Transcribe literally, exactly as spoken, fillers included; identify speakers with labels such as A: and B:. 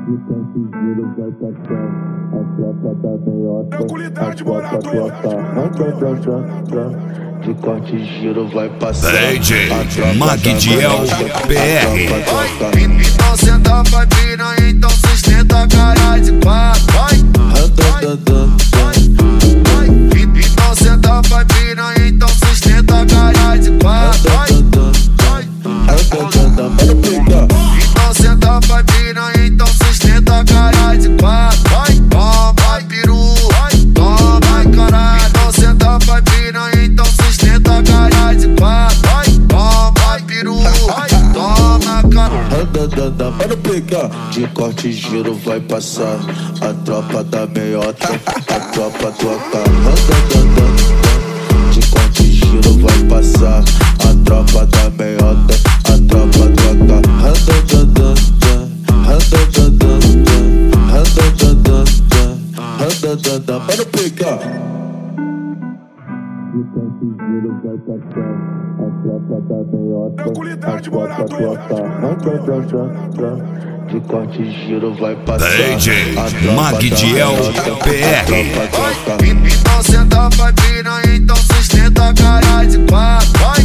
A: Giro vai passar, a tropa da meiota, a tropa toca, de corte giro vai passar.
B: D J Magdiel P R.
C: Então senta, vai piranha, então sustenta a cara de quatro. Vai, então senta, vai piranha, então sustenta a cara de quatro. Então senta, vai piranha, então sustenta a cara de quatro. Vai, toma, peru, toma, caralho. Então senta, vai piranha, então sustenta a cara de quatro. Vai, toma, peru, toma, caralho.
A: Para pegar, de corte giro vai passar, a tropa da meiota, a tropa toca. De corte giro vai passar, a tropa da meiota, a tropa toca. Para pegar, de corte giro vai passar, a tropa da meiota, a tropa toca. De corte giro vai passar,
B: D J Magdiel P R.
C: Então senta, vai piranha, então sustenta a cara de quatro.